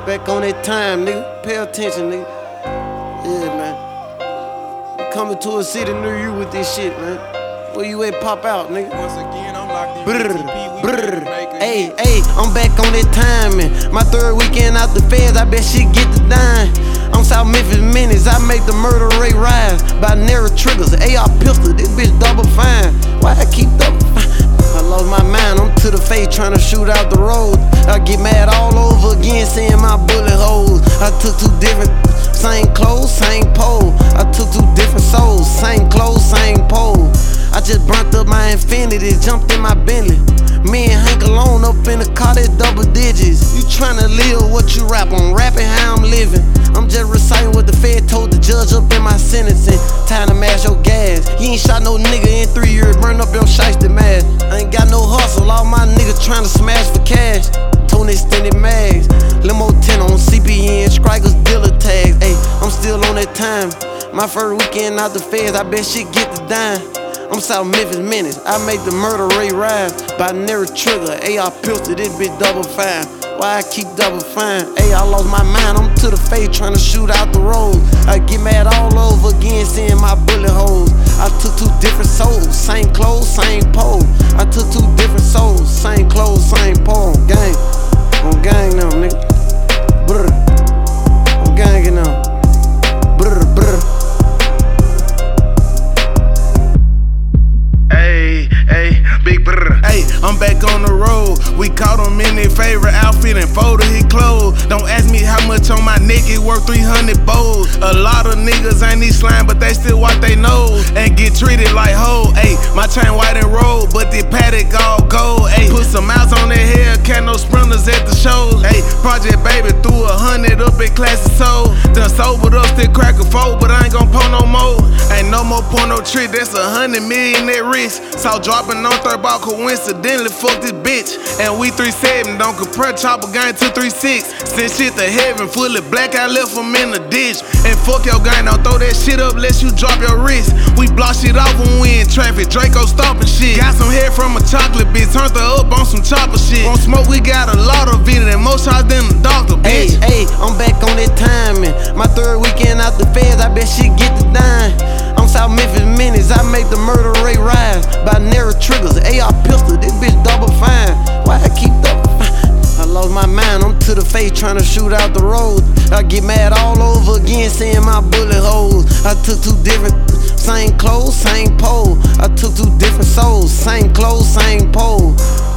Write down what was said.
Back on that time, nigga. Pay attention, nigga. Yeah, man. I'm coming to a city near you with this shit, man. Where you at? Pop out, nigga. Once again, I'm locked in. Brr. Hey, I'm back on that timing. My third weekend out the feds, I bet she get the dime. I'm South Memphis Menace, I make the murder rate rise. Binary triggers, AR pistol, this bitch double fine. Why I keep double fine? I lost my mind, I'm to the face trying to shoot out the road. I get mad all over again, seeing my bullet holes. I took two different, same clothes, same pole. I took two different souls, same clothes, same pole. I just burnt up my Infinity, jumped in my Bentley. Me and Hank alone up in the car, that's double digits. You tryna live what you rap, I'm rapping how I'm living. I'm just reciting what the Fed told the judge up in my sentencing. Time to mash your gas. You ain't shot no nigga in 3 years, burn up your shiesty mask. I ain't got no hustle, all my niggas tryna smash for cash. Tony extended mags, limo 10 on CPN, strikers, dealer tags. Ayy, I'm still on that time. My first weekend out the feds, I bet she get the dime. I'm South Memphis Menace, I make the murder rate rise. Binary trigger, AR pistol, this bitch double fine. Why I keep double fine? Hey, I lost my mind, I'm to the face trying to shoot out the road. I get mad all over again, seeing my bullet holes. I took two different souls, same clothes, same pole. I took two different souls, same clothes, same pole. Gang, on gang now, nigga. Brr, I'm ganging now. Brr. Big brr. Hey, I'm back on the road. We caught him in their favorite outfit and folded his clothes. Don't ask me how much on my neck, it worth 300 bowls. A lot of niggas ain't these slime, but they still wipe they nose and get treated like hoe. Hey, my chain white and roll, but the paddock all gold. Hey, put some outs on their hair, cat no sprinters at the shows. Hey, Project Baby threw 100 up at Classic Soul. Done sobered up, still crack a fold, but I ain't gon' pull no more. Ain't no more porno trick, that's 100 million at risk. Saw dropping on third ball, coincidentally fuck this bitch. And we 3-7, don't compare chopper gang to 3-6. Send shit to heaven, fully black, I left him in the ditch. And fuck your gang, don't throw that shit up lest you drop your wrist. We block shit off when we in traffic, Draco stopping shit. Got some head from a chocolate bitch, turned her up on some chopper shit. On smoke, we got a lot of it, and most shots than the doctor, bitch. Hey, I'm back on that timing. My third weekend out the feds, I bet she get the dime. I'm South Memphis Menace, I make the murder rate rise. Binary triggers, AR pistol, this bitch double fine. Why I keep double fine? I lost my mind, I'm to the face trying to shoot out the road. I get mad all over again, seeing my bullet holes. I took two different, same clothes, same pole. I took two different souls, same clothes, same pole.